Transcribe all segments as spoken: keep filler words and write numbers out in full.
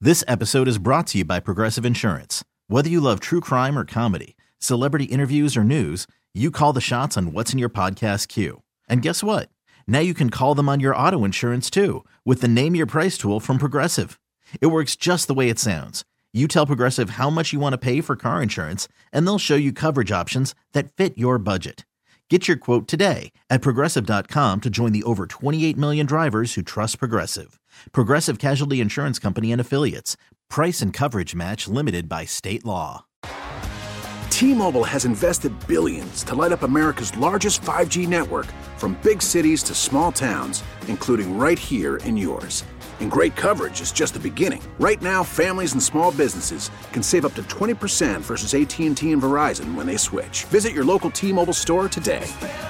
This episode is brought to you by Progressive Insurance. Whether you love true crime or comedy, celebrity interviews or news, you call the shots on what's in your podcast queue. And guess what? Now you can call them on your auto insurance too with the Name Your Price tool from Progressive. It works just the way it sounds. You tell Progressive how much you want to pay for car insurance, and they'll show you coverage options that fit your budget. Get your quote today at Progressive dot com to join the over twenty-eight million drivers who trust Progressive. Progressive Casualty Insurance Company and Affiliates. Price and coverage match limited by state law. T-Mobile has invested billions to light up America's largest five G network, from big cities to small towns, including right here in yours. And great coverage is just the beginning. Right now, families and small businesses can save up to twenty percent versus A T and T and Verizon when they switch. Visit your local T-Mobile store today.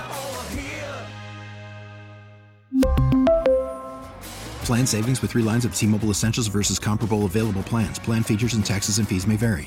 Plan savings with three lines of T-Mobile Essentials versus comparable available plans. Plan features and taxes and fees may vary.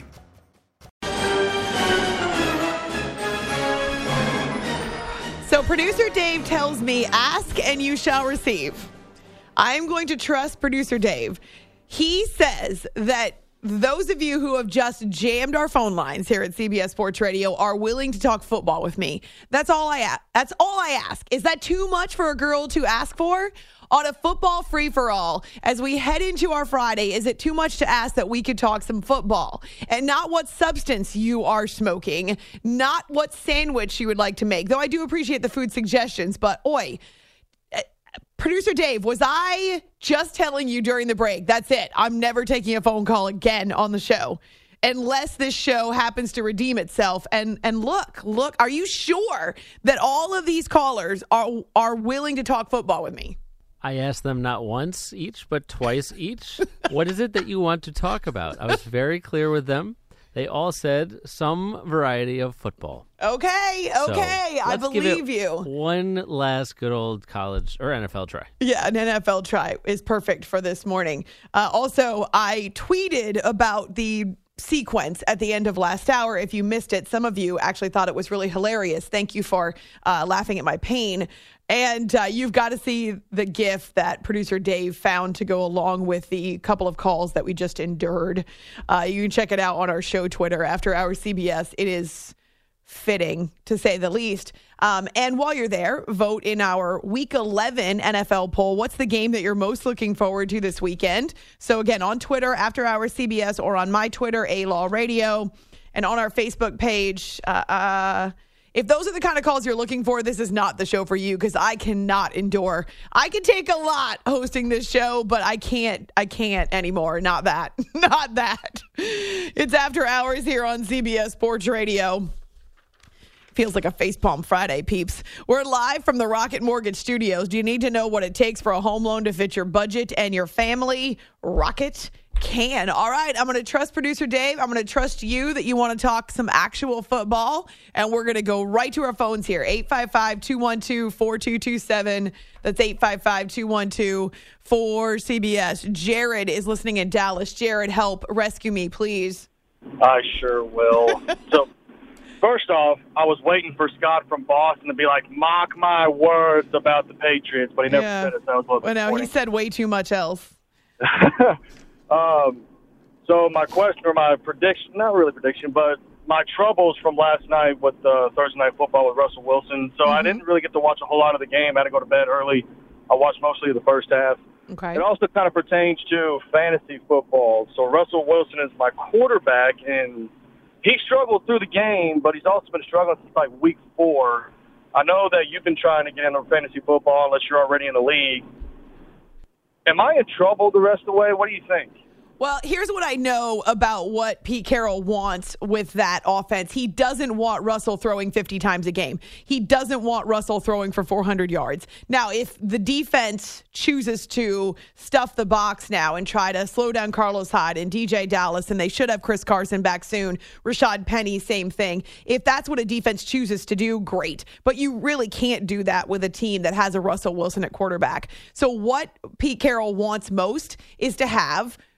So producer Dave tells me, ask and you shall receive. I'm going to trust producer Dave. He says that those of you who have just jammed our phone lines here at C B S Sports Radio are willing to talk football with me. That's all I ask. That's all I ask. Is that too much for a girl to ask for? On a football free-for-all, as we head into our Friday, is it too much to ask that we could talk some football? And not what substance you are smoking, not what sandwich you would like to make, though I do appreciate the food suggestions, but oi, producer Dave, was I just telling you during the break, that's it, I'm never taking a phone call again on the show unless this show happens to redeem itself. And and look, look, are you sure that all of these callers are are willing to talk football with me? I asked them not once each, but twice each. What is it that you want to talk about? I was very clear with them. They all said some variety of football. Okay, okay, so I believe you. One last good old college or N F L try. Yeah, an N F L try is perfect for this morning. Uh, also, I tweeted about the sequence at the end of last hour. If you missed it, some of you actually thought it was really hilarious. Thank you for uh, laughing at my pain. And uh, you've got to see the GIF that producer Dave found to go along with the couple of calls that we just endured. Uh, you can check it out on our show Twitter, After Hours C B S. It is fitting, to say the least. Um, and while you're there, vote in our Week eleven N F L poll. What's the game that you're most looking forward to this weekend? So again, on Twitter, After Hours C B S, or on my Twitter, A-Law Radio, and on our Facebook page. Uh, uh, if those are the kind of calls you're looking for, this is not the show for you, because I cannot endure. I can take a lot hosting this show, but I can't. I can't anymore. Not that. Not that. It's After Hours here on C B S Sports Radio. Feels like a facepalm Friday, peeps. We're live from the Rocket Mortgage Studios. Do you need to know what it takes for a home loan to fit your budget and your family? Rocket can. All right, I'm going to trust producer Dave. I'm going to trust you that you want to talk some actual football. And we're going to go right to our phones here. eight five five, two one two, four two two seven. That's eight five five, two one two, four C B S. Jared is listening in Dallas. Jared, help. Rescue me, please. I sure will. So, first off, I was waiting for Scott from Boston to be like, mock my words about the Patriots, but he never Yeah. said it, so I was a little Well, no, he said way too much else. um, so my question, or my prediction, not really prediction, but my troubles from last night with uh, Thursday Night Football with Russell Wilson. So mm-hmm. I didn't really get to watch a whole lot of the game. I had to go to bed early. I watched mostly the first half. Okay. It also kind of pertains to fantasy football. So Russell Wilson is my quarterback, and he struggled through the game, but he's also been struggling since like week four. I know that you've been trying to get into fantasy football unless you're already in the league. Am I in trouble the rest of the way? What do you think? Well, here's what I know about what Pete Carroll wants with that offense. He doesn't want Russell throwing fifty times a game. He doesn't want Russell throwing for four hundred yards. Now, if the defense chooses to stuff the box now and try to slow down Carlos Hyde and D J Dallas, and they should have Chris Carson back soon, Rashad Penny, same thing. If that's what a defense chooses to do, great. But you really can't do that with a team that has a Russell Wilson at quarterback. So what Pete Carroll wants most is to have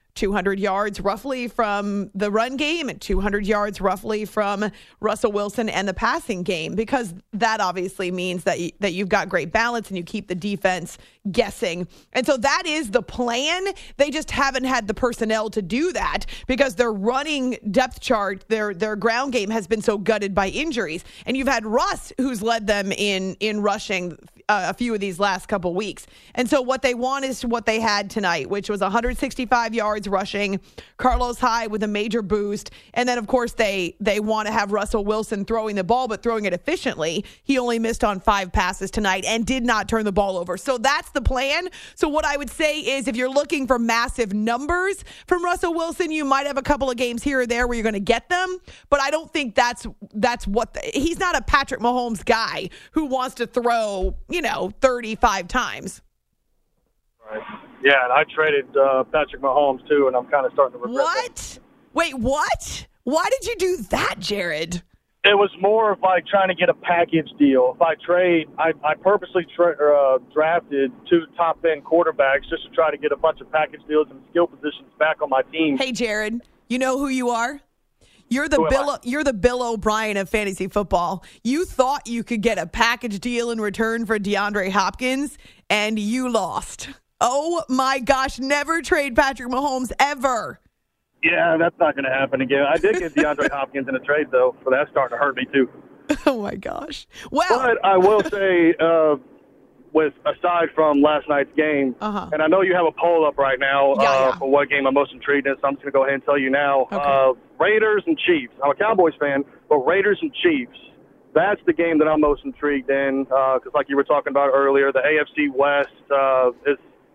two hundred yards roughly from the run game and two hundred yards roughly from Russell Wilson and the passing game, because that obviously means that you, that you've got great balance and you keep the defense guessing. And so that is the plan. They just haven't had the personnel to do that because their running depth chart, their their ground game has been so gutted by injuries. And you've had Russ, who's led them in in rushing uh, a few of these last couple weeks. And so what they want is what they had tonight, which was one hundred sixty-five yards rushing, Carlos Hyde with a major boost. And then, of course, they they want to have Russell Wilson throwing the ball, but throwing it efficiently. He only missed on five passes tonight and did not turn the ball over. So that's the plan. So what I would say is if you're looking for massive numbers from Russell Wilson, you might have a couple of games here or there where you're going to get them. But I don't think that's that's what the, he's not a Patrick Mahomes guy who wants to throw, you know, thirty-five times. Right. Yeah, and I traded uh, Patrick Mahomes, too, and I'm kind of starting to regret What? that. Wait, what? Why did you do that, Jared? It was more of like trying to get a package deal. If I trade, I, I purposely tra- uh, drafted two top-end quarterbacks just to try to get a bunch of package deals and skill positions back on my team. Hey, Jared, you know who you are? You're the Who am Bill. I? You're the Bill O'Brien of fantasy football. You thought you could get a package deal in return for DeAndre Hopkins, and you lost. Oh my gosh! Never trade Patrick Mahomes ever. Yeah, that's not going to happen again. I did get DeAndre Hopkins in a trade, though, so that's starting to hurt me, too. Oh, my gosh. Well, But I will say, uh, with aside from last night's game, Uh-huh. and I know you have a poll up right now Yeah, uh, yeah. for what game I'm most intrigued in, so I'm just going to go ahead and tell you now. Okay. Uh, Raiders and Chiefs. I'm a Cowboys fan, but Raiders and Chiefs, that's the game that I'm most intrigued in because, like you were talking about earlier, the A F C West uh, is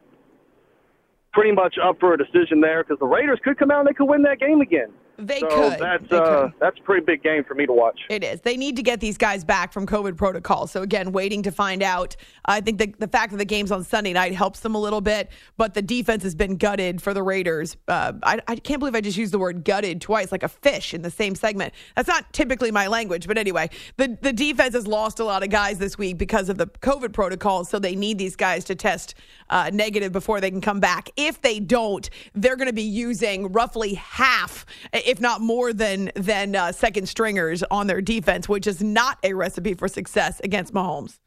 pretty much up for a decision there because the Raiders could come out and they could win that game again. they so could. that's They uh, could. that's a pretty big game for me to watch. It is. They need to get these guys back from COVID protocol. So, again, waiting to find out. I think the, the fact that the game's on Sunday night helps them a little bit, but the defense has been gutted for the Raiders. Uh, I, I can't believe I just used the word gutted twice, like a fish in the same segment. That's not typically my language, but anyway, the, the defense has lost a lot of guys this week because of the COVID protocol, so they need these guys to test uh, negative before they can come back. If they don't, they're going to be using roughly half, if not more than than uh, second stringers on their defense, which is not a recipe for success against Mahomes.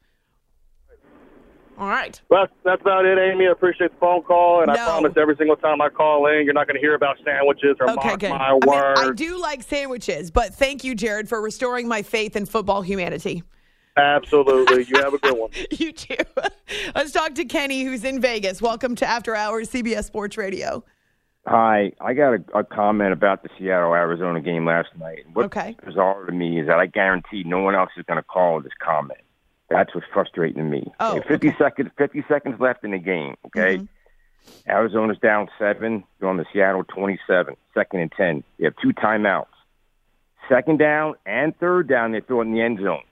All right. Well, that's about it, Amy. I appreciate the phone call, and No. I promise every single time I call in, you're not going to hear about sandwiches or Okay, mock good. my I mean, words. I do like sandwiches, but thank you, Jared, for restoring my faith in football humanity. Absolutely. You have a good one. You too. Let's talk to Kenny, who's in Vegas. Welcome to After Hours, C B S Sports Radio. Hi, I got a, a comment about the Seattle-Arizona game last night. What's Okay. bizarre to me is that I guarantee no one else is going to call this comment. That's what's frustrating to me. Oh, Okay, fifty okay. seconds, fifty seconds left in the game, okay? Mm-hmm. Arizona's down seven. You're on the Seattle twenty-seven, second and ten. You have two timeouts. Second down and third down, they throw it in the end zone,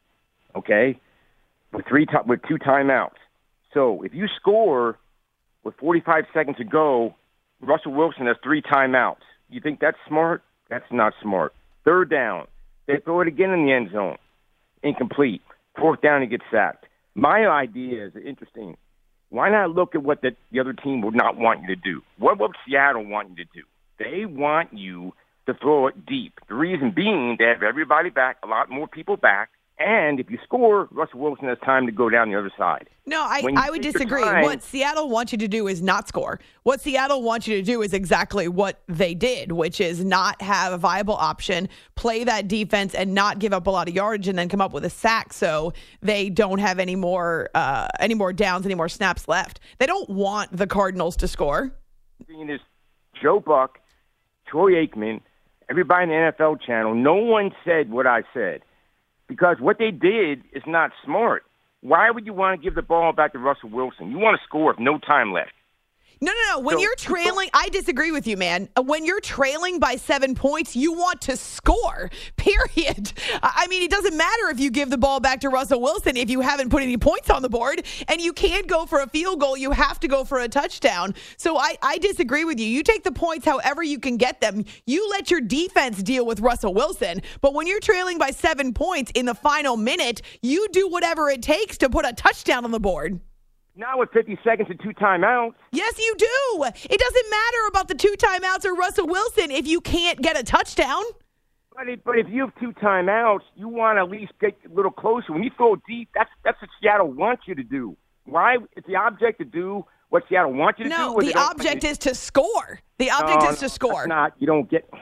okay? With, three ti- with two timeouts. So if you score with forty-five seconds to go, Russell Wilson has three timeouts. You think that's smart? That's not smart. Third down, they throw it again in the end zone. Incomplete. Fourth down, he gets sacked. My idea is interesting. Why not look at what the, the other team would not want you to do? What would Seattle want you to do? They want you to throw it deep. The reason being they have everybody back, a lot more people back, and if you score, Russell Wilson has time to go down the other side. No, I, When you I would take your disagree. time- What Seattle wants you to do is not score. What Seattle wants you to do is exactly what they did, which is not have a viable option, play that defense, and not give up a lot of yardage, and then come up with a sack so they don't have any more uh, any more downs, any more snaps left. They don't want the Cardinals to score. Seeing this, Joe Buck, Troy Aikman, everybody in the N F L channel, no one said what I said. Because what they did is not smart. Why would you want to give the ball back to Russell Wilson? You want to score with no time left. No, no, no. When So- you're trailing, I disagree with you, man. When you're trailing by seven points, you want to score, period. I mean, it doesn't matter if you give the ball back to Russell Wilson if you haven't put any points on the board, and you can't go for a field goal. You have to go for a touchdown. So I, I disagree with you. You take the points however you can get them. You let your defense deal with Russell Wilson. But when you're trailing by seven points in the final minute, you do whatever it takes to put a touchdown on the board. Not with fifty seconds and two timeouts. Yes, you do. It doesn't matter about the two timeouts or Russell Wilson if you can't get a touchdown. But if, but if you have two timeouts, you want to at least get a little closer. When you throw deep, that's that's what Seattle wants you to do. Why? It's the object to do what Seattle wants you to no, do. No, the object is to score. The object no, is to no, score. That's not. You don't get.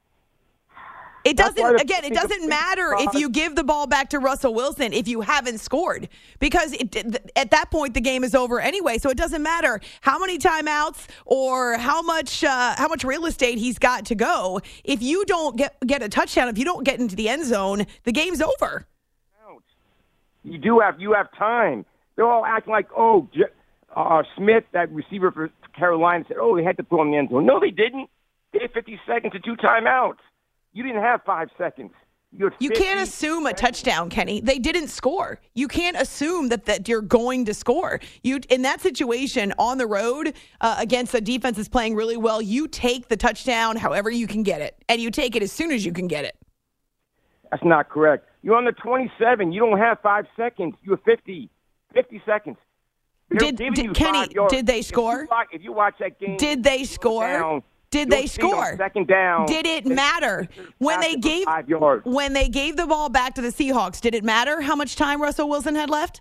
It doesn't, again, it doesn't matter if you give the ball back to Russell Wilson if you haven't scored, because it, at that point the game is over anyway. So it doesn't matter how many timeouts or how much uh, how much real estate he's got to go. If you don't get get a touchdown, if you don't get into the end zone, the game's over. You do have you have time. They're all acting like, oh, uh, Smith, that receiver for Carolina, said, oh, they had to throw in the end zone. No, they didn't. They had fifty seconds and two timeouts. You didn't have five seconds. You, you can't assume a touchdown, Kenny. They didn't score. You can't assume that, that you're going to score. You in that situation on the road uh, against a defense that's playing really well, you take the touchdown however you can get it, and you take it as soon as you can get it. That's not correct. You're on the twenty-seven. You don't have five seconds. You have fifty. fifty seconds. Did, did Kenny, did they score? If you, watch, if you watch that game. Did they score? Down, Did they score? Second down. Did it matter when they gave when they gave the ball back to the Seahawks? Did it matter how much time Russell Wilson had left?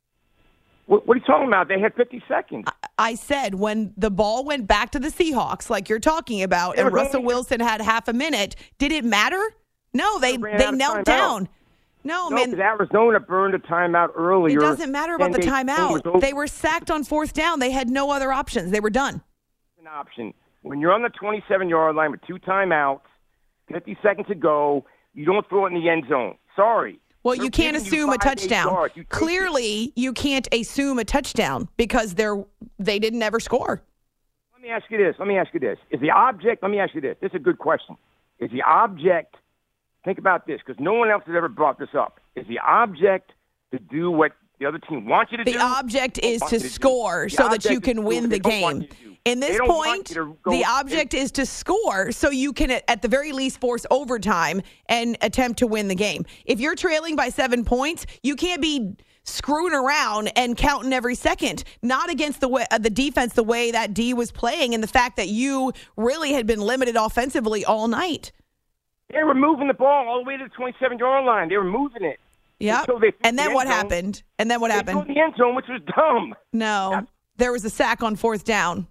What, what are you talking about? They had fifty seconds. I, I said when the ball went back to the Seahawks, like you're talking about, and Russell only, Wilson had half a minute. Did it matter? No, they they, they knelt down. No, no, man. because Arizona burned a timeout earlier. It doesn't matter about the they, timeout. They were sacked on fourth down. They had no other options. They were done. An option. When you're on the twenty-seven-yard line with two timeouts, fifty seconds to go, you don't throw it in the end zone. Sorry. Well, They're you can't assume you a touchdown. You Clearly, it. you can't assume a touchdown because they're they didn't ever score. Let me ask you this. Let me ask you this. Is the object, let me ask you this. This is a good question. Is the object, think about this, because no one else has ever brought this up. Is the object to do what the other team wants you to the do? The object is to score so that you can win the game. In this point, the object is to score so you can, at the very least, force overtime and attempt to win the game. If you're trailing by seven points, you can't be screwing around and counting every second. Not against the way, uh, the defense the way that D was playing and the fact that you really had been limited offensively all night. They were moving the ball all the way to the twenty-seven-yard line. They were moving it. Yeah. And then the what zone. happened? And then what they happened? They threw the end zone, which was dumb. No. That's- there was a sack on fourth down.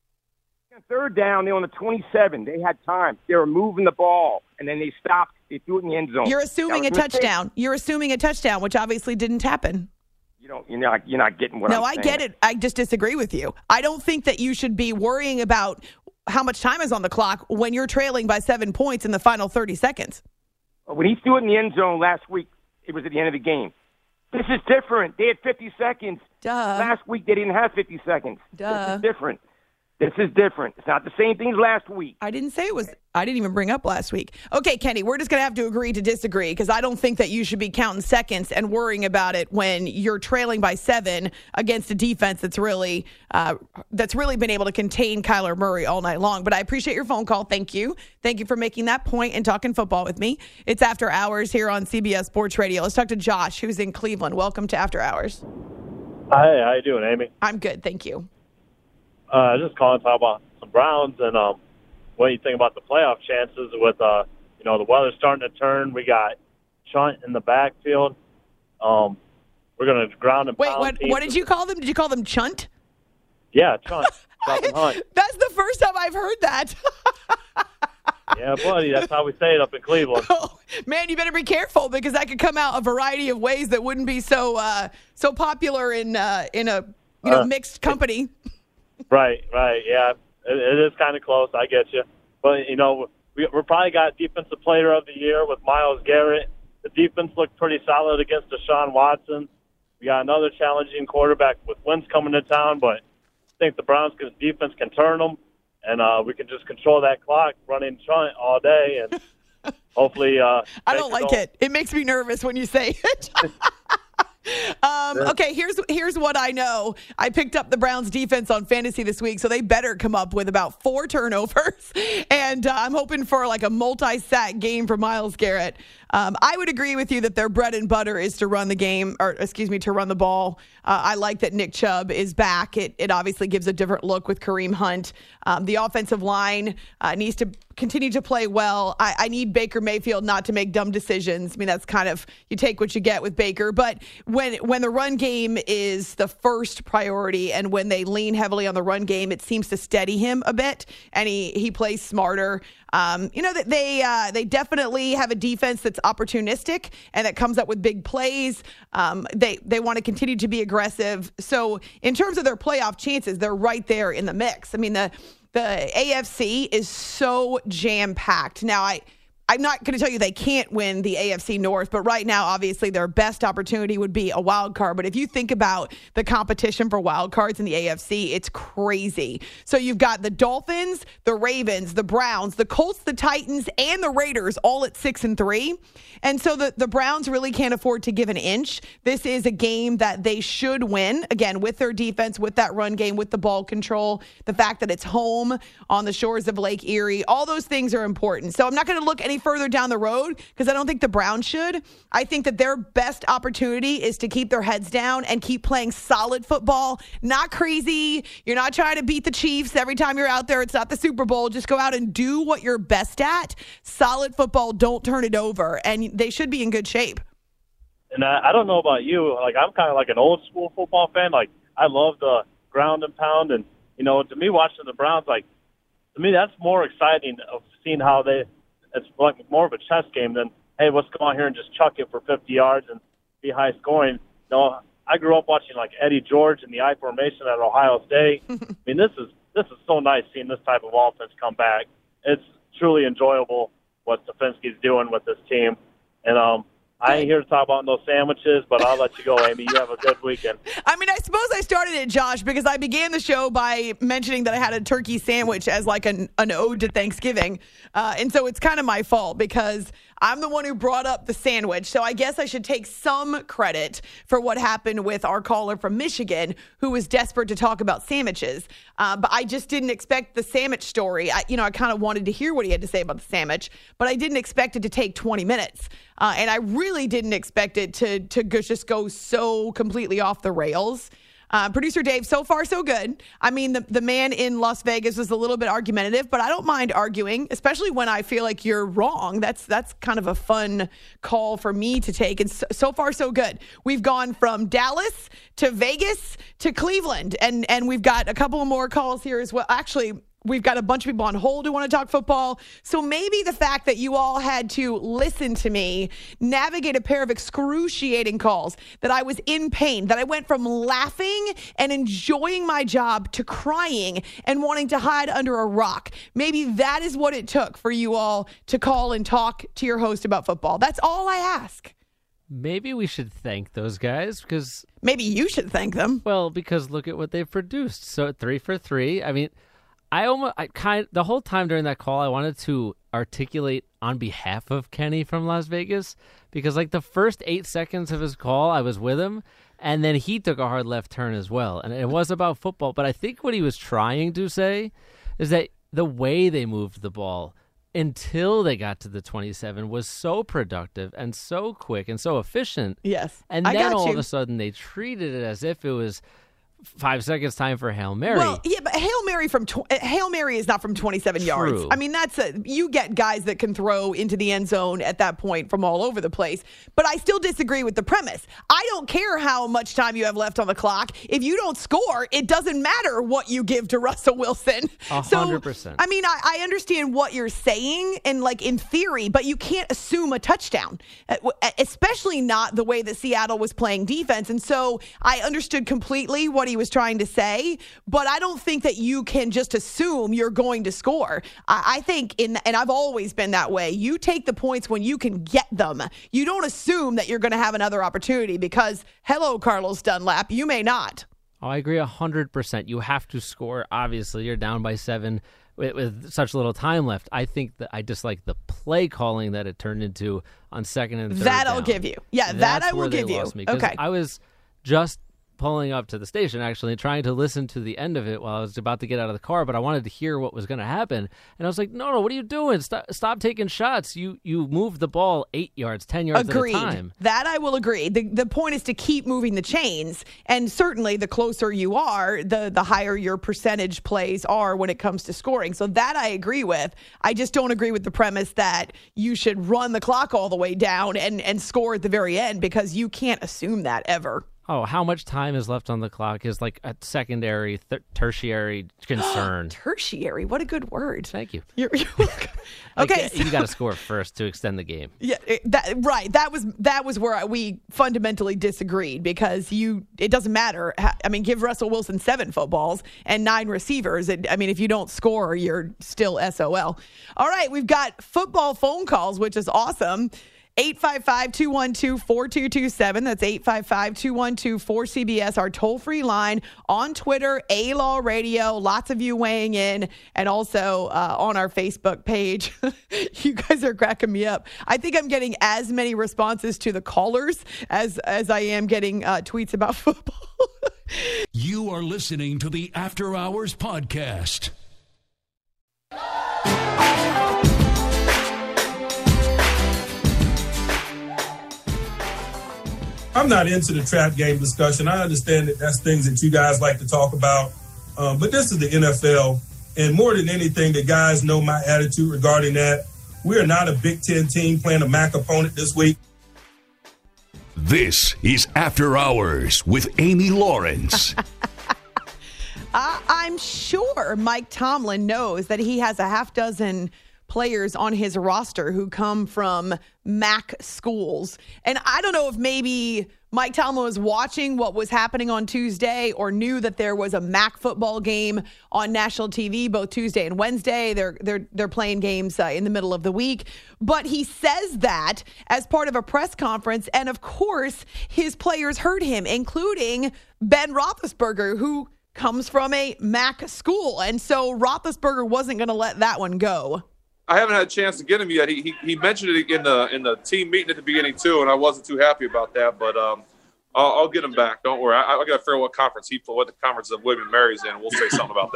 Third down, they were on the twenty-seven. They had time. They were moving the ball, and then they stopped. They threw it in the end zone. You're assuming a touchdown. Mistake. You're assuming a touchdown, which obviously didn't happen. You don't. You're not. You're not getting what no, I'm I saying. get it. I just disagree with you. I don't think that you should be worrying about how much time is on the clock when you're trailing by seven points in the final thirty seconds. When he threw it in the end zone last week, it was at the end of the game. This is different. They had fifty seconds. Duh. Last week, they didn't have fifty seconds. Duh. This is different. This is different. It's not the same thing as last week. I didn't say it was. I didn't even bring up last week. Okay, Kenny, we're just going to have to agree to disagree because I don't think that you should be counting seconds and worrying about it when you're trailing by seven against a defense that's really uh, that's really been able to contain Kyler Murray all night long. But I appreciate your phone call. Thank you. Thank you for making that point and talking football with me. It's After Hours here on C B S Sports Radio. Let's talk to Josh, who's in Cleveland. Welcome to After Hours. Hi, how you doing, Amy? I'm good, thank you. Uh, just calling to talk about some Browns and um, what you think about the playoff chances with, uh, you know, the weather starting to turn. We got Chunt in the backfield. Um, we're going to ground and Wait, pound what, what did you call them? Did you call them Chunt? Yeah, Chunt. Hunt. That's the first time I've heard that. Yeah, buddy, that's how we say it up in Cleveland. Oh, man, you better be careful because that could come out a variety of ways that wouldn't be so uh, so popular in uh, in a you know Uh, mixed company. Right, right, yeah. It, it is kind of close, I get you. But, you know, we, we're probably got Defensive Player of the Year with Myles Garrett. The defense looked pretty solid against Deshaun Watson. We got another challenging quarterback with Wentz coming to town, but I think the Browns' defense can turn them, and uh, we can just control that clock running Chunt all day, and hopefully uh, I don't like it. It makes me nervous when you say it. Um, okay, here's here's what I know. I picked up the Browns defense on fantasy this week, so they better come up with about four turnovers. And uh, I'm hoping for like a multi-sack game for Myles Garrett. Um, I would agree with you that their bread and butter is to run the game, or excuse me, to run the ball. Uh, I like that Nick Chubb is back. It it obviously gives a different look with Kareem Hunt. Um, the offensive line uh, needs to continue to play well. I, I need Baker Mayfield not to make dumb decisions. I mean, that's kind of, you take what you get with Baker. But when when the run game is the first priority and when they lean heavily on the run game, it seems to steady him a bit, and he, he plays smarter. Um, you know, that they uh, they definitely have a defense that's opportunistic and that comes up with big plays. Um, they they want to continue to be aggressive. So in terms of their playoff chances, they're right there in the mix. I mean, the the A F C is so jam-packed. Now, I I'm not going to tell you they can't win the A F C North, but right now, obviously, their best opportunity would be a wild card. But if you think about the competition for wild cards in the A F C, it's crazy. So you've got the Dolphins, the Ravens, the Browns, the Colts, the Titans, and the Raiders all at six and three. And so the, the Browns really can't afford to give an inch. This is a game that they should win, again, with their defense, with that run game, with the ball control, the fact that it's home on the shores of Lake Erie. All those things are important. So I'm not going to look any further down the road because I don't think the Browns should. I think that their best opportunity is to keep their heads down and keep playing solid football, not crazy. You're not trying to beat the Chiefs every time you're out there. It's not the Super Bowl. Just go out and do what you're best at. Solid football. Don't turn it over. And they should be in good shape. And I, I don't know about you. Like, I'm kind of like an old school football fan. Like, I love the ground and pound. And, you know, to me, watching the Browns, like, to me, that's more exciting of seeing how they, it's like more of a chess game than, hey, let's go out here and just chuck it for fifty yards and be high scoring. You know, I grew up watching like Eddie George in the I formation at Ohio State. I mean, this is this is so nice seeing this type of offense come back. It's truly enjoyable what Stefanski's doing with this team. And um, I ain't here to talk about no sandwiches, but I'll let you go, Amy. You have a good weekend. I mean, I suppose I started it, Josh, because I began the show by mentioning that I had a turkey sandwich as like an, an ode to Thanksgiving. Uh, and so it's kind of my fault because I'm the one who brought up the sandwich. So I guess I should take some credit for what happened with our caller from Michigan who was desperate to talk about sandwiches. Uh, but I just didn't expect the sandwich story. I, you know, I kind of wanted to hear what he had to say about the sandwich, but I didn't expect it to take twenty minutes. Uh, and I really didn't expect it to, to go, just go so completely off the rails. Uh, Producer Dave, so far so good. I mean, the, the man in Las Vegas was a little bit argumentative, but I don't mind arguing, especially when I feel like you're wrong. That's that's kind of a fun call for me to take. And so, so far so good. We've gone from Dallas to Vegas to Cleveland, and, and we've got a couple of more calls here as well. Actually, we've got a bunch of people on hold who want to talk football. So maybe the fact that you all had to listen to me navigate a pair of excruciating calls, that I was in pain, that I went from laughing and enjoying my job to crying and wanting to hide under a rock. Maybe that is what it took for you all to call and talk to your host about football. That's all I ask. Maybe we should thank those guys because... Maybe you should thank them. Well, because look at what they've produced. So three for three. I mean... I almost, I kind the whole time during that call, I wanted to articulate on behalf of Kenny from Las Vegas because, like, the first eight seconds of his call, I was with him, and then he took a hard left turn as well, and it was about football. But I think what he was trying to say is that the way they moved the ball until they got to the twenty-seven was so productive and so quick and so efficient. Yes, and I then got all you. of a sudden they treated it as if it was five seconds time for Hail Mary. Well, yeah, but Hail Mary from tw- Hail Mary is not from twenty-seven True. yards. I mean, that's a, you get guys that can throw into the end zone at that point from all over the place. But I still disagree with the premise. I don't care how much time you have left on the clock. If you don't score, it doesn't matter what you give to Russell Wilson. A So, hundred percent. I mean, I, I understand what you're saying and like in theory, but you can't assume a touchdown, uh, especially not the way that Seattle was playing defense. And so I understood completely what he was trying to say, but I don't think that you can just assume you're going to score. I, I think, in and I've always been that way, you take the points when you can get them. You don't assume that you're going to have another opportunity because, hello, Carlos Dunlap, you may not. Oh, I agree one hundred percent. You have to score. Obviously, you're down by seven with, with such little time left. I think that I dislike the play calling that it turned into on second and third That down. I'll give you. Yeah, That's that I will where they give you. lost me, 'cause Okay. I was just pulling up to the station, actually, trying to listen to the end of it while I was about to get out of the car, but I wanted to hear what was going to happen. And I was like, no, no, what are you doing? Stop, stop taking shots. You you moved the ball eight yards, ten yards Agreed. at a time. That I will agree. The the point is to keep moving the chains. And certainly the closer you are, the, the higher your percentage plays are when it comes to scoring. So that I agree with. I just don't agree with the premise that you should run the clock all the way down and, and score at the very end, because you can't assume that ever. Oh, how much time is left on the clock is like a secondary, th- tertiary concern. Tertiary, what a good word. Thank you. You're, you're welcome. Okay, like, so, you got to score first to extend the game. Yeah, that right. That was that was where we fundamentally disagreed, because you it doesn't matter. I mean, give Russell Wilson seven footballs and nine receivers. It, I mean, if you don't score, you're still S O L. All right, we've got football phone calls, which is awesome. eight five five, two one two, four two two seven. That's eight five five, two one two, four C B S, our toll-free line. On Twitter, A-Law Radio. Lots of you weighing in. And also uh, on our Facebook page. You guys are cracking me up. I think I'm getting as many responses to the callers as, as I am getting uh, tweets about football. You are listening to the After Hours Podcast. I'm not into the trap game discussion. I understand that that's things that you guys like to talk about. Um, but this is the N F L. And more than anything, the guys know my attitude regarding that. We are not a Big Ten team playing a M A C opponent this week. This is After Hours with Amy Lawrence. uh, I'm sure Mike Tomlin knows that he has a half dozen players on his roster who come from M A C schools. And I don't know if maybe Mike Tomlin was watching what was happening on Tuesday or knew that there was a M A C football game on national T V both Tuesday and Wednesday. They're they're they're playing games uh, in the middle of the week. But he says that as part of a press conference, and of course his players heard him, including Ben Roethlisberger, who comes from a M A C school. And so Roethlisberger wasn't going to let that one go. I haven't had a chance to get him yet. He, he he mentioned it in the in the team meeting at the beginning too, and I wasn't too happy about that. But um, I'll, I'll get him back. Don't worry. I, I got to figure out what conference he what the conference of William and Mary's in. We'll say something about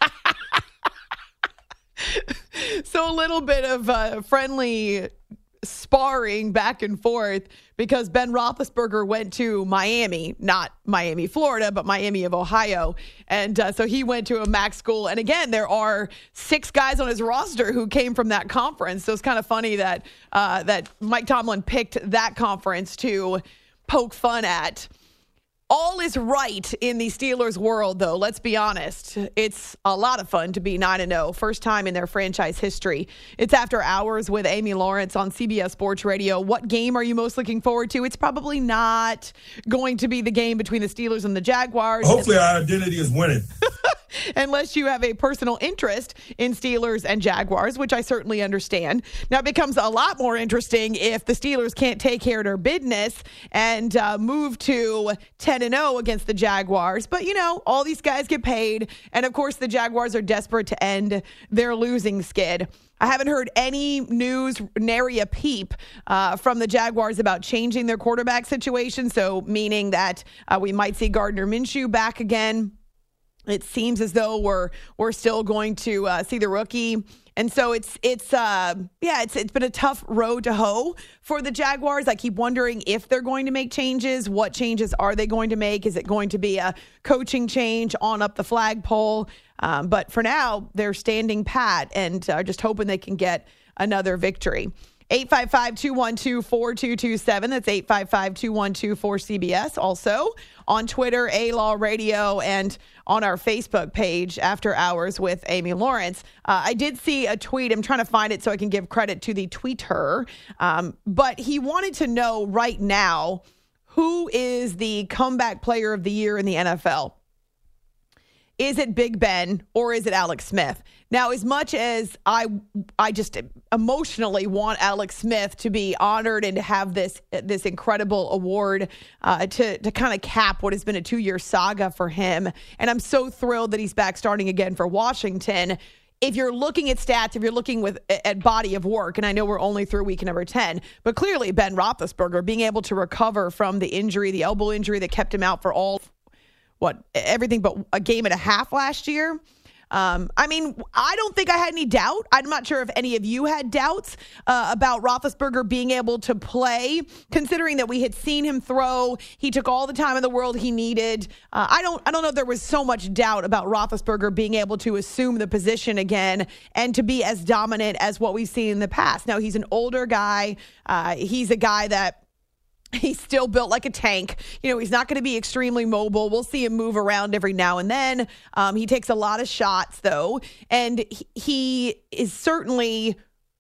that. So a little bit of uh, friendly sparring back and forth, because Ben Roethlisberger went to Miami, not Miami, Florida, but Miami of Ohio. And uh, so he went to a M A C school. And again, there are six guys on his roster who came from that conference. So it's kind of funny that uh, that Mike Tomlin picked that conference to poke fun at. All is right in the Steelers world, though. Let's be honest. It's a lot of fun to be nine and oh. First time in their franchise history. It's After Hours with Amy Lawrence on C B S Sports Radio. What game are you most looking forward to? It's probably not going to be the game between the Steelers and the Jaguars. Hopefully our identity is winning. Unless you have a personal interest in Steelers and Jaguars, which I certainly understand. Now, it becomes a lot more interesting if the Steelers can't take care of their business and uh, move to ten and oh against the Jaguars. But, you know, all these guys get paid. And, of course, the Jaguars are desperate to end their losing skid. I haven't heard any news, nary a peep, uh, from the Jaguars about changing their quarterback situation. So, meaning that uh, we might see Gardner Minshew back again. It seems as though we're we're still going to uh, see the rookie, and so it's it's uh, yeah it's it's been a tough road to hoe for the Jaguars. I keep wondering if they're going to make changes. What changes are they going to make? Is it going to be a coaching change on up the flagpole? Um, but for now, they're standing pat and uh, just hoping they can get another victory. eight five five, two one two, four two two seven. That's eight five five, two one two, four C B S. Also on Twitter, A-Law Radio, and on our Facebook page, After Hours with Amy Lawrence. Uh, I did see a tweet. I'm trying to find it so I can give credit to the tweeter. Um, but he wanted to know right now, who is the comeback player of the year in the N F L? Is it Big Ben or is it Alex Smith? Now, as much as I I just emotionally want Alex Smith to be honored and to have this this incredible award uh, to, to kind of cap what has been a two-year saga for him, and I'm so thrilled that he's back starting again for Washington, if you're looking at stats, if you're looking with at body of work, and I know we're only through week number ten, but clearly Ben Roethlisberger being able to recover from the injury, the elbow injury that kept him out for all, what, everything but a game and a half last year. Um, I mean, I don't think I had any doubt. I'm not sure if any of you had doubts uh, about Roethlisberger being able to play, considering that we had seen him throw. He took all the time in the world he needed. Uh, I don't I don't know if there was so much doubt about Roethlisberger being able to assume the position again and to be as dominant as what we've seen in the past. Now, he's an older guy. Uh, he's a guy that he's still built like a tank. You know, he's not going to be extremely mobile. We'll see him move around every now and then. Um, he takes a lot of shots, though. And he, he is certainly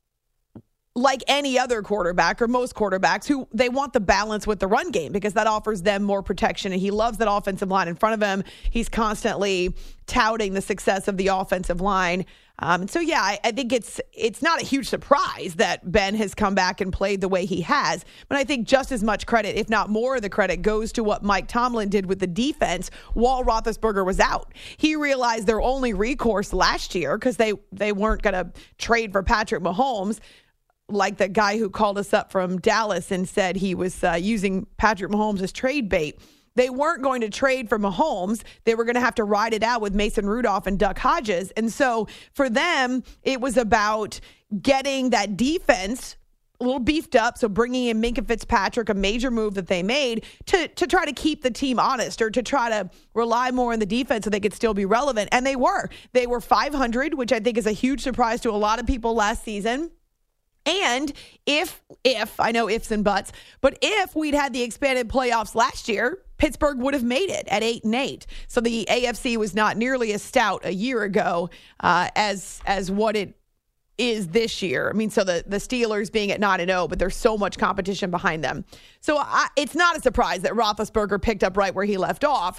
like any other quarterback or most quarterbacks who they want the balance with the run game because that offers them more protection. And he loves that offensive line in front of him. He's constantly touting the success of the offensive line. Um, and so, yeah, I, I think it's it's not a huge surprise that Ben has come back and played the way he has. But I think just as much credit, if not more of the credit, goes to what Mike Tomlin did with the defense while Roethlisberger was out. He realized their only recourse last year, because they, they weren't going to trade for Patrick Mahomes, like the guy who called us up from Dallas and said he was uh, using Patrick Mahomes as trade bait. They weren't going to trade for Mahomes. They were going to have to ride it out with Mason Rudolph and Duck Hodges. And so for them, it was about getting that defense a little beefed up. So bringing in Minkah Fitzpatrick, a major move that they made to, to try to keep the team honest or to try to rely more on the defense so they could still be relevant. And they were. They were five hundred, which I think is a huge surprise to a lot of people last season. And if, if, I know ifs and buts, but if we'd had the expanded playoffs last year, Pittsburgh would have made it at eight and eight. So the A F C was not nearly as stout a year ago uh, as as what it is this year. I mean, so the, the Steelers being at nine and oh, but there's so much competition behind them. So I, it's not a surprise that Roethlisberger picked up right where he left off.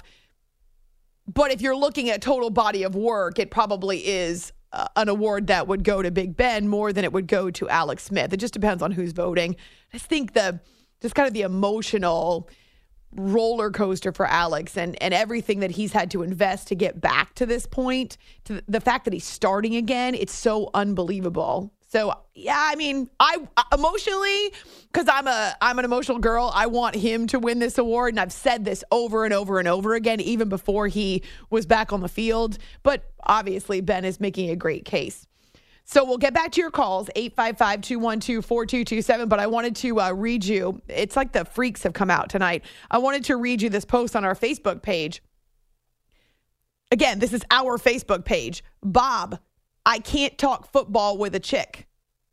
But if you're looking at total body of work, it probably is Uh, an award that would go to Big Ben more than it would go to Alex Smith. It just depends on who's voting. I just think the just kind of the emotional roller coaster for Alex and, and everything that he's had to invest to get back to this point, to the fact that he's starting again, it's so unbelievable. So, yeah, I mean, I emotionally, because I'm a I'm an emotional girl, I want him to win this award. And I've said this over and over and over again, even before he was back on the field. But obviously, Ben is making a great case. So we'll get back to your calls, eight five five, two one two, four two two seven. But I wanted to uh, read you. It's like the freaks have come out tonight. I wanted to read you this post on our Facebook page. Again, this is our Facebook page. Bob, I can't talk football with a chick.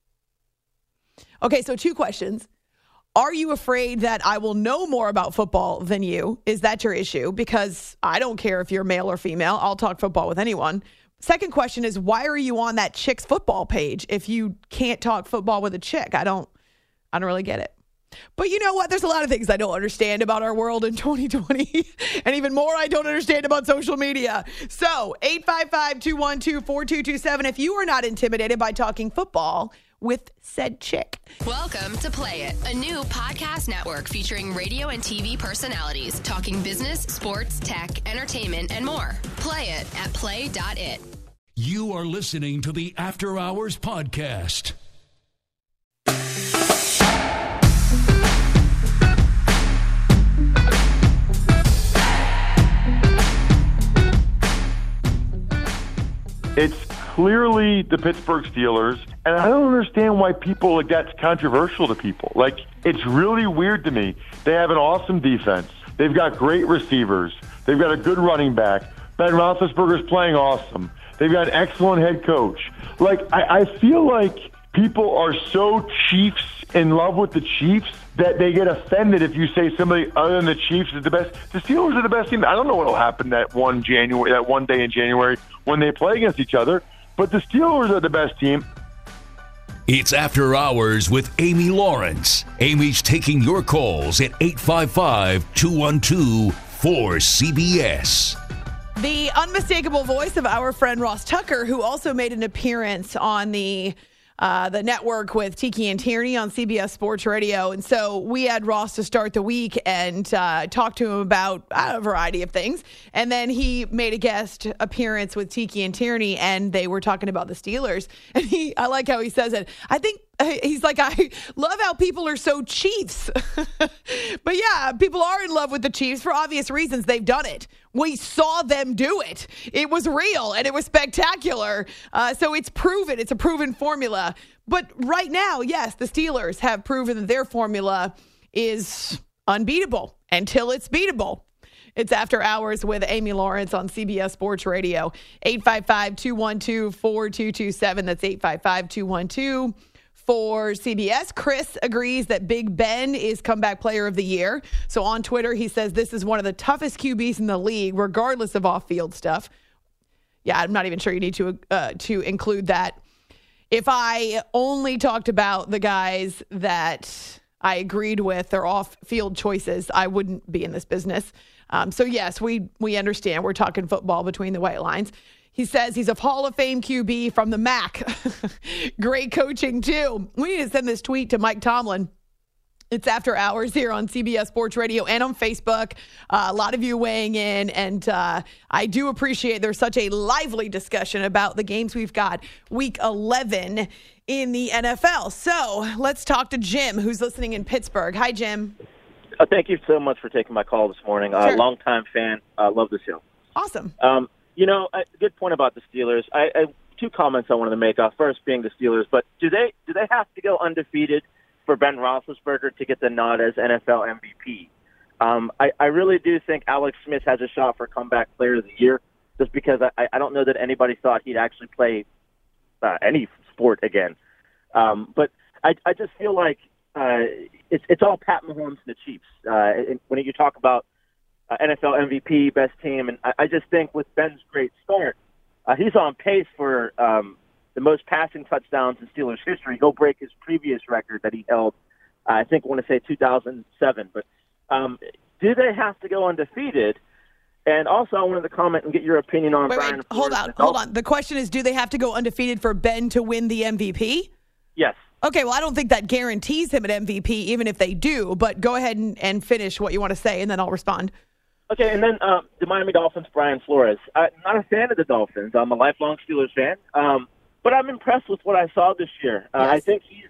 Okay, so two questions. Are you afraid that I will know more about football than you? Is that your issue? Because I don't care if you're male or female. I'll talk football with anyone. Second question is, why are you on that chick's football page if you can't talk football with a chick? I don't, I don't really get it. But you know what? There's a lot of things I don't understand about our world in twenty twenty. And even more I don't understand about social media. So eight five five, two one two, four two two seven. If you are not intimidated by talking football with said chick. Welcome to Play It, a new podcast network featuring radio and T V personalities talking business, sports, tech, entertainment, and more. Play it at play dot it. You are listening to the After Hours Podcast. It's clearly the Pittsburgh Steelers, and I don't understand why people, like, that's controversial to people. Like, it's really weird to me. They have an awesome defense. They've got great receivers. They've got a good running back. Ben Roethlisberger's playing awesome. They've got an excellent head coach. Like, I, I feel like people are so Chiefs in love with the Chiefs that they get offended if you say somebody other than the Chiefs is the best. The Steelers are the best team. I don't know what will happen that one January, that one day in January when they play against each other, but the Steelers are the best team. It's After Hours with Amy Lawrence. Amy's taking your calls at eight five five, two one two, four C B S. The unmistakable voice of our friend Ross Tucker, who also made an appearance on the uh, the network with Tiki and Tierney on C B S Sports Radio. And so we had Ross to start the week and uh, talk to him about a variety of things. And then he made a guest appearance with Tiki and Tierney, and they were talking about the Steelers. And he, I like how he says it. I think he's like, I love how people are so Chiefs. But yeah, people are in love with the Chiefs for obvious reasons. They've done it. We saw them do it. It was real and it was spectacular. Uh, so it's proven. It's a proven formula. But right now, yes, the Steelers have proven that their formula is unbeatable until it's beatable. It's After Hours with Amy Lawrence on C B S Sports Radio. eight five five, two one two, four two two seven. That's eight five five, two one two, four C B S. Chris agrees that Big Ben is Comeback Player of the Year. So on Twitter, he says this is one of the toughest Q Bs in the league, regardless of off-field stuff. Yeah, I'm not even sure you need to uh, to include that. If I only talked about the guys that I agreed with their off-field choices, I wouldn't be in this business. Um, so, yes, we we understand. We're talking football between the white lines. He says he's a Hall of Fame Q B from the M A C. Great coaching, too. We need to send this tweet to Mike Tomlin. It's After Hours here on C B S Sports Radio and on Facebook. Uh, a lot of you weighing in, and uh, I do appreciate there's such a lively discussion about the games we've got week eleven in the N F L. So let's talk to Jim, who's listening in Pittsburgh. Hi, Jim. Uh, thank you so much for taking my call this morning. Uh, Sure. Longtime fan. Uh, love the show. Awesome. Um, you know, a good point about the Steelers. I, I two comments I wanted to make. Uh, first being the Steelers, but do they do they have to go undefeated for Ben Roethlisberger to get the nod as N F L M V P? Um, I, I really do think Alex Smith has a shot for Comeback Player of the Year, just because I, I don't know that anybody thought he'd actually play uh, any sport again. Um, but I, I just feel like uh, it's it's all Pat Mahomes and the Chiefs. Uh, and when you talk about uh, N F L M V P, best team, and I, I just think with Ben's great start, uh, he's on pace for um, the most passing touchdowns in Steelers history. He'll break his previous record that he held, uh, I think I want to say two thousand seven. But um, do they have to go undefeated? And also I wanted to comment and get your opinion on Wait, Brian wait, hold Flores on, and the hold Dolphins. on. The question is, do they have to go undefeated for Ben to win the M V P? Yes. Okay, well, I don't think that guarantees him an M V P, even if they do. But go ahead and, and finish what you want to say, and then I'll respond. Okay, and then uh, the Miami Dolphins, Brian Flores. I'm not a fan of the Dolphins. I'm a lifelong Steelers fan. Um, but I'm impressed with what I saw this year. Uh, I think he's,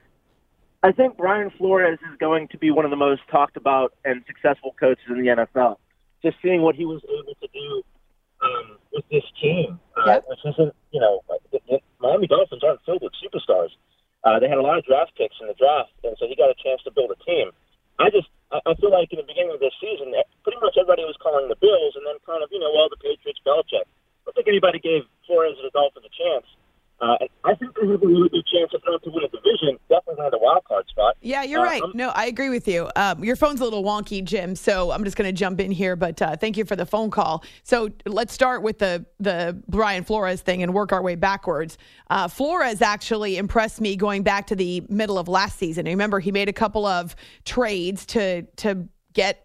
I think Brian Flores is going to be one of the most talked about and successful coaches in the N F L. Just seeing what he was able to do um, with this team, uh, which isn't, you know, the, the Miami Dolphins aren't filled with superstars. Uh, they had a lot of draft picks in the draft, and so he got a chance to build a team. I just, I, I feel like in the beginning of this season, pretty much everybody was calling the Bills, and then kind of, you know, well, the Patriots, Belichick. I don't think anybody gave Flores and the Dolphins a chance. Uh, and I think they have a really good chance, if not to win a division, definitely not a wild card spot. Yeah, you're Uh, right. I'm- No, I agree with you. Um, your phone's a little wonky, Jim, so I'm just going to jump in here, but uh, thank you for the phone call. So let's start with the, the Brian Flores thing and work our way backwards. Uh, Flores actually impressed me going back to the middle of last season. Remember, he made a couple of trades to to get,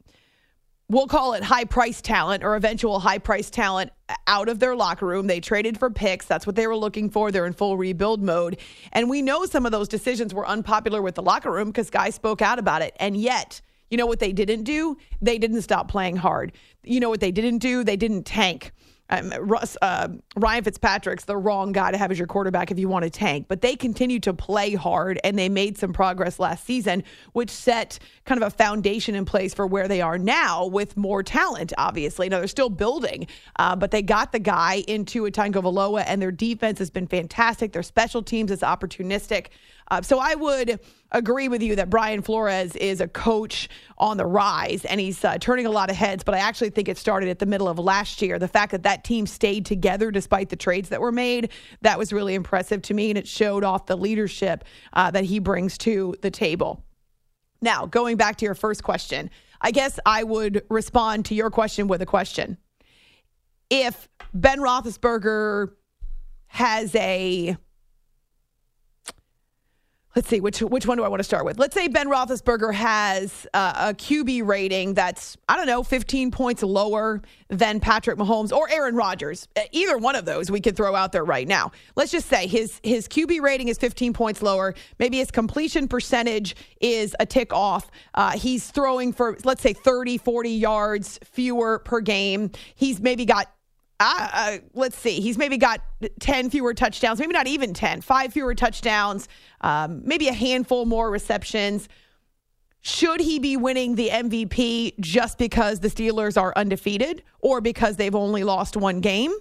we'll call it high-priced talent or eventual high-priced talent out of their locker room. They traded for picks. That's what they were looking for. They're in full rebuild mode. And we know some of those decisions were unpopular with the locker room because guys spoke out about it. And yet, you know what they didn't do? They didn't stop playing hard. You know what they didn't do? They didn't tank. Um, Russ, uh, Ryan Fitzpatrick's the wrong guy to have as your quarterback if you want to tank. But they continued to play hard, and they made some progress last season, which set kind of a foundation in place for where they are now with more talent, obviously. Now, they're still building, uh, but they got the guy into a Tagovailoa, and their defense has been fantastic. Their special teams is opportunistic. Uh, so I would agree with you that Brian Flores is a coach on the rise, and he's uh, turning a lot of heads, but I actually think it started at the middle of last year. The fact that that team stayed together despite the trades that were made, that was really impressive to me, and it showed off the leadership uh, that he brings to the table. Now, going back to your first question, I guess I would respond to your question with a question. If Ben Roethlisberger has a... let's see, which which one do I want to start with? Let's say Ben Roethlisberger has uh, a Q B rating that's, I don't know, fifteen points lower than Patrick Mahomes or Aaron Rodgers. Either one of those we could throw out there right now. Let's just say his, his Q B rating is fifteen points lower. Maybe his completion percentage is a tick off. Uh, he's throwing for, let's say, thirty, forty yards fewer per game. He's maybe got Uh, uh, let's see. He's maybe got ten fewer touchdowns, maybe not even ten, five fewer touchdowns, um, maybe a handful more receptions. Should he be winning the M V P just because the Steelers are undefeated or because they've only lost one game?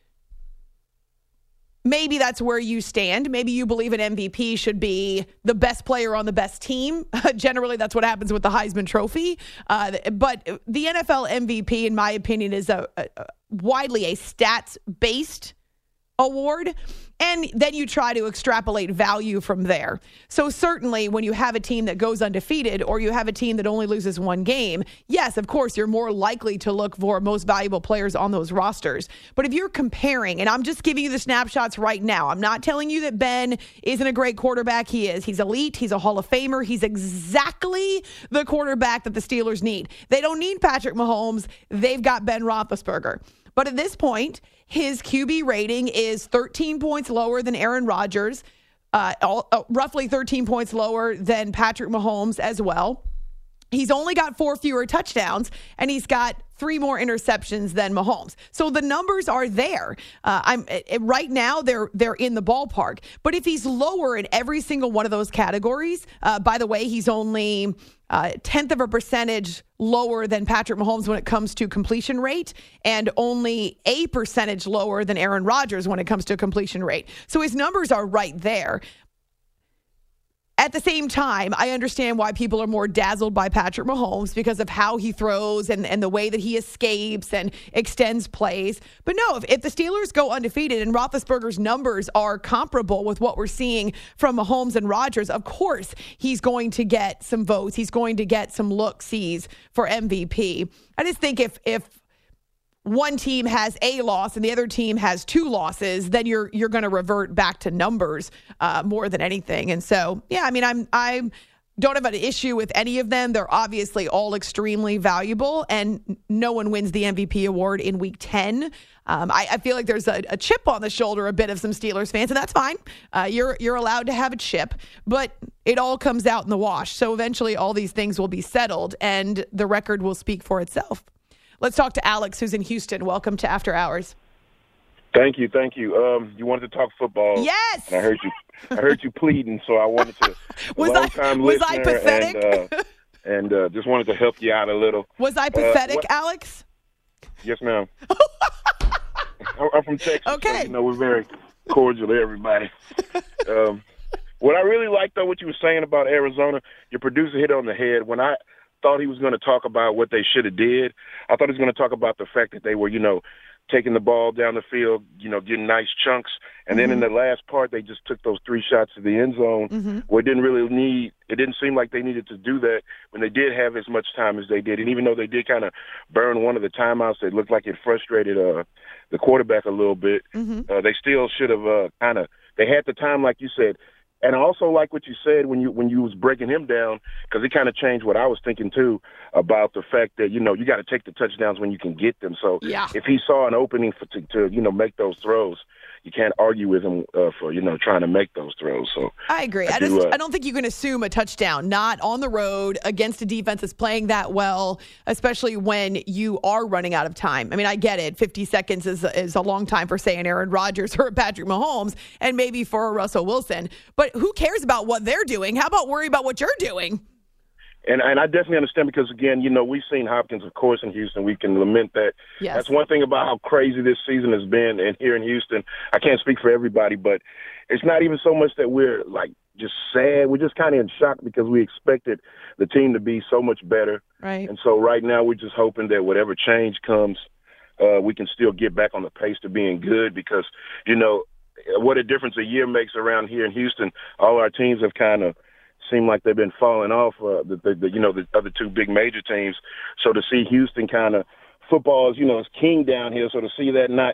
Maybe that's where you stand. Maybe you believe an M V P should be the best player on the best team. Generally, that's what happens with the Heisman Trophy. Uh, but the N F L M V P, in my opinion, is a, a widely a stats-based award, and then you try to extrapolate value from there. So certainly when you have a team that goes undefeated or you have a team that only loses one game, yes, of course, you're more likely to look for most valuable players on those rosters. But if you're comparing, and I'm just giving you the snapshots right now, I'm not telling you that Ben isn't a great quarterback. He is. He's elite. He's a Hall of Famer. He's exactly the quarterback that the Steelers need. They don't need Patrick Mahomes. They've got Ben Roethlisberger. But at this point, his Q B rating is thirteen points lower than Aaron Rodgers, uh, all, uh, roughly thirteen points lower than Patrick Mahomes as well. He's only got four fewer touchdowns, and he's got three more interceptions than Mahomes. So the numbers are there. Uh, I'm it, right now they're they're in the ballpark. But if he's lower in every single one of those categories, uh, by the way, he's only uh, tenth of a percentage lower than Patrick Mahomes when it comes to completion rate, and only a percentage lower than Aaron Rodgers when it comes to completion rate. So his numbers are right there. At the same time, I understand why people are more dazzled by Patrick Mahomes because of how he throws and, and the way that he escapes and extends plays. But no, if, if the Steelers go undefeated and Roethlisberger's numbers are comparable with what we're seeing from Mahomes and Rodgers, of course he's going to get some votes. He's going to get some look-sees for M V P. I just think if if one team has a loss and the other team has two losses, then you're you're going to revert back to numbers uh, more than anything. And so, yeah, I mean, I'm I don't have an issue with any of them. They're obviously all extremely valuable, and no one wins the M V P award in Week ten. Um, I, I feel like there's a, a chip on the shoulder a bit of some Steelers fans, and that's fine. Uh, you're you're allowed to have a chip, but it all comes out in the wash. So eventually, all these things will be settled, and the record will speak for itself. Let's talk to Alex, who's in Houston. Welcome to After Hours. Thank you, thank you. Um, you wanted to talk football. Yes. And I heard you. I heard you pleading, so I wanted to. was a long I time was listener I pathetic? And, uh, and uh, just wanted to help you out a little. Was I pathetic, uh, Alex? Yes, ma'am. I'm from Texas. Okay. So, you know, we're very cordial to everybody. Um, what I really liked, though, what you were saying about Arizona, your producer hit on the head. When I thought he was going to talk about what they should have did, I thought he was going to talk about the fact that they were, you know, taking the ball down the field, you know, getting nice chunks. And mm-hmm. then in the last part, they just took those three shots to the end zone mm-hmm. where it didn't really need, it didn't seem like they needed to do that when they did have as much time as they did. And even though they did kind of burn one of the timeouts, it looked like it frustrated uh, the quarterback a little bit. Mm-hmm. Uh, they still should have uh, kind of, they had the time, like you said. And I also like what you said when you when you was breaking him down, because it kind of changed what I was thinking too about the fact that, you know, you got to take the touchdowns when you can get them. So yeah. if he saw an opening for to, to you know make those throws, you can't argue with him uh, for you know trying to make those throws. So I agree. I, I, do, just, uh, I don't think you can assume a touchdown not on the road against a defense that's playing that well, especially when you are running out of time. I mean, I get it. fifty seconds is is a long time for, say, an Aaron Rodgers or a Patrick Mahomes, and maybe for a Russell Wilson. But who cares about what they're doing? How about worry about what you're doing? And and I definitely understand because, again, you know, we've seen Hopkins, of course, in Houston. We can lament that. Yes. That's one thing about how crazy this season has been. And here in Houston, I can't speak for everybody, but it's not even so much that we're, like, just sad. We're just kind of in shock because we expected the team to be so much better. Right. And so right now we're just hoping that whatever change comes, uh, we can still get back on the pace to being good because, you know, what a difference a year makes around here in Houston. All our teams have kind of seem like they've been falling off, uh, the, the, the you know the other two big major teams. So to see Houston kind of football is you know is king down here. So to see that not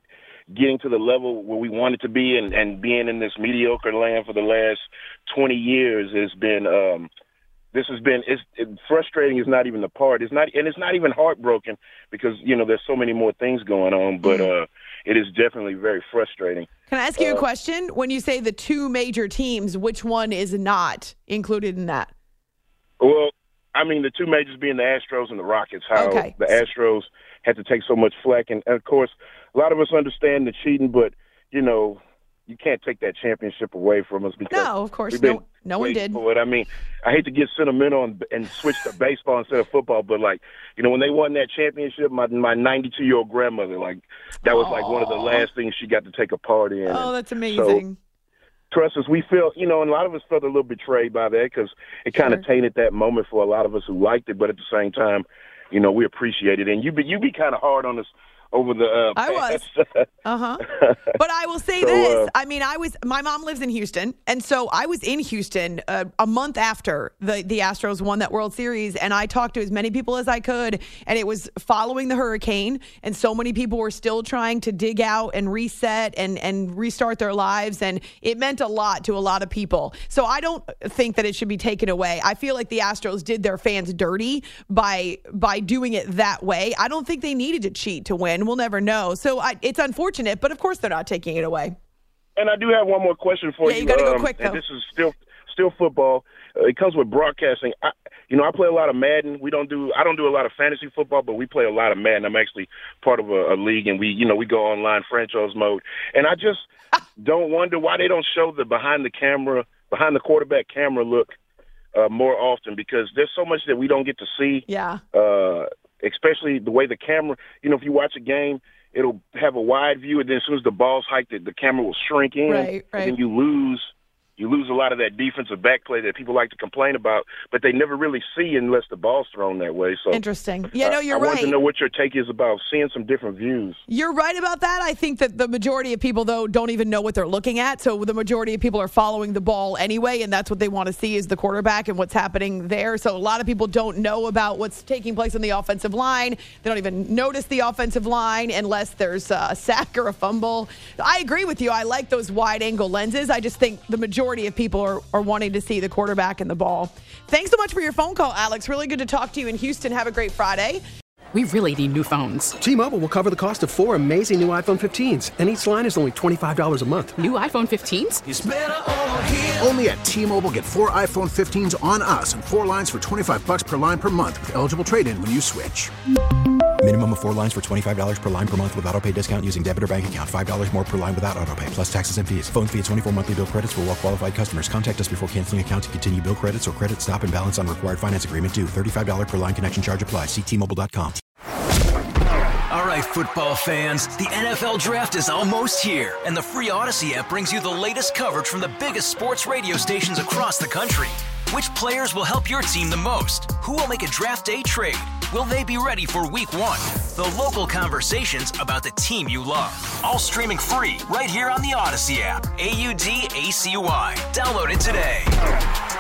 getting to the level where we wanted to be and, and being in this mediocre land for the last twenty years has been um, this has been it's it, frustrating is not even the part. It's not, and it's not even heartbroken because, you know, there's so many more things going on, but uh, it is definitely very frustrating. Can I ask you uh, a question? When you say the two major teams, which one is not included in that? Well, I mean, the two majors being the Astros and the Rockets, how okay. the Astros had to take so much flack. And, of course, a lot of us understand the cheating, but, you know, you can't take that championship away from us because no, of course, we've been no, no one did. For it. I mean, I hate to get sentimental and, and switch to baseball instead of football, but like, you know, when they won that championship, my my ninety-two year old grandmother, like, that was Aww. like one of the last things she got to take a part in. Oh, that's amazing. So, trust us, we feel, you know, and a lot of us felt a little betrayed by that because it kind of sure. tainted that moment for a lot of us who liked it, but at the same time, you know, we appreciate it. And you be you be kind of hard on us over the uh, I was. uh-huh. But I will say so, this. Uh, I mean, I was, my mom lives in Houston. And so I was in Houston uh, a month after the, the Astros won that World Series. And I talked to as many people as I could. And it was following the hurricane. And so many people were still trying to dig out and reset and, and restart their lives. And it meant a lot to a lot of people. So I don't think that it should be taken away. I feel like the Astros did their fans dirty by, by doing it that way. I don't think they needed to cheat to win. We'll never know. So I, it's unfortunate, but of course they're not taking it away. And I do have one more question for yeah, you. you got to um, go quick, though. And this is still still football. Uh, it comes with broadcasting. I, you know, I play a lot of Madden. We don't do. I don't do a lot of fantasy football, but we play a lot of Madden. I'm actually part of a, a league, and we, you know, we go online franchise mode. And I just don't wonder why they don't show the behind the camera, behind the quarterback camera look uh, more often because there's so much that we don't get to see. Yeah. Uh, especially the way the camera, you know, if you watch a game, it'll have a wide view, and then as soon as the ball's hiked, the, the camera will shrink in, right, right. and then you lose you lose a lot of that defensive back play that people like to complain about, but they never really see unless the ball's thrown that way. So interesting. Yeah, no, you're I, I right. I wanted to know what your take is about seeing some different views. You're right about that. I think that the majority of people, though, don't even know what they're looking at. So the majority of people are following the ball anyway, and that's what they want to see is the quarterback and what's happening there. So a lot of people don't know about what's taking place on the offensive line. They don't even notice the offensive line unless there's a sack or a fumble. I agree with you. I like those wide-angle lenses. I just think the majority of people are are wanting to see the quarterback and the ball. Thanks so much for your phone call, Alex. Really good to talk to you in Houston. Have a great Friday. We really need new phones. T-Mobile will cover the cost of four amazing new iPhone fifteens, and each line is only twenty-five dollars a month. New iPhone fifteens? It's better over here. Only at T-Mobile, get four iPhone fifteens on us and four lines for twenty-five bucks per line per month with eligible trade-in when you switch. Minimum of four lines for twenty-five dollars per line per month with autopay discount using debit or bank account. five dollars more per line without autopay, plus taxes and fees. Phone fee at twenty-four monthly bill credits for well-qualified customers. Contact us before canceling account to continue bill credits or credit stop and balance on required finance agreement due. thirty-five dollars per line connection charge applies. See T Mobile dot com. All right, football fans, the N F L Draft is almost here, and the free Odyssey app brings you the latest coverage from the biggest sports radio stations across the country. Which players will help your team the most? Who will make a draft day trade? Will they be ready for week one? The local conversations about the team you love. All streaming free right here on the Odyssey app. A U D A C Y. Download it today.